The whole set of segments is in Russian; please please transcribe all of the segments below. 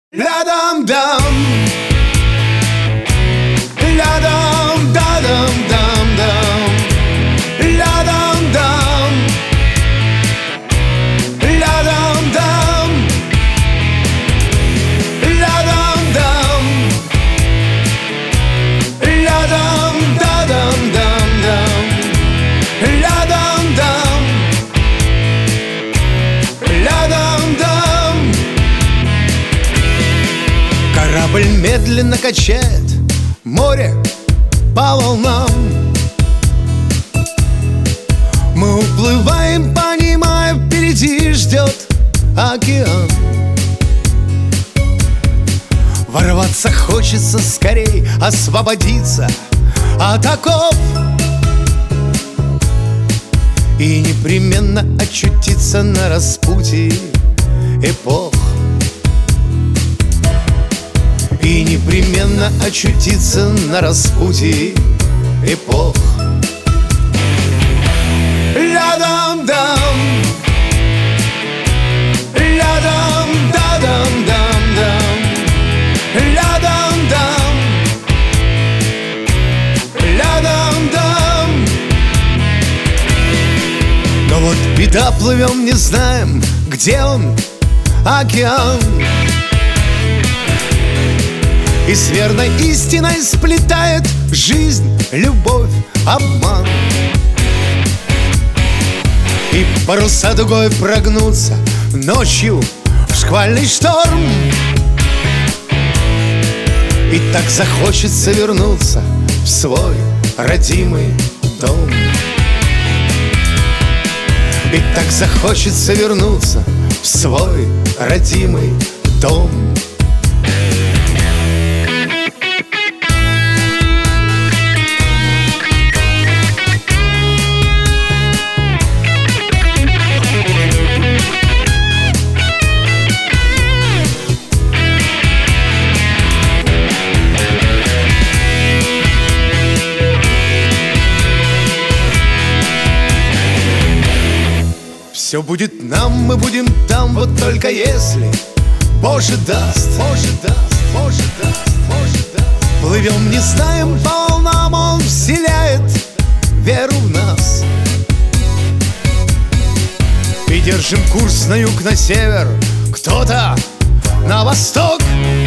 Ля-дам-дам, ля-дам-да-дам-дам-дам, ля-дам-дам, ля-дам-дам, ля-дам-дам, ля-дам-да-дам-дам-дам, ля-дам-дам, ля-дам-дам. Корабль медленно качает море по волнам. Мы уплываем, понимая, впереди ждет океан. Ворваться хочется скорей, освободиться от оков и непременно очутиться на распутье эпох. И непременно очутиться на распутье эпох. Ля-дам-дам, ля-дам-да-дам-дам-дам, ля-дам-дам, ля-дам-дам. Но вот беда, плывем, не знаем, где он, океан. И с верной истиной сплетает жизнь, любовь, обман. И паруса дугой прогнутся ночью в шквальный шторм. И так захочется вернуться в свой родимый дом. И так захочется вернуться в свой родимый дом. Все будет нам, мы будем там, вот только если Боже даст, Боже даст, Боже даст, Боже даст. Плывем, не знаем, по волнам Он вселяет веру в нас. И держим курс на юг, на север, кто-то на восток.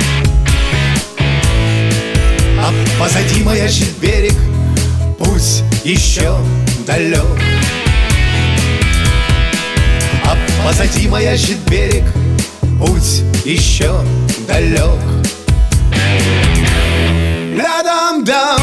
А позади маячит берег, путь еще далек. А позади маячит берег, путь еще далек. Ля-дам-дам,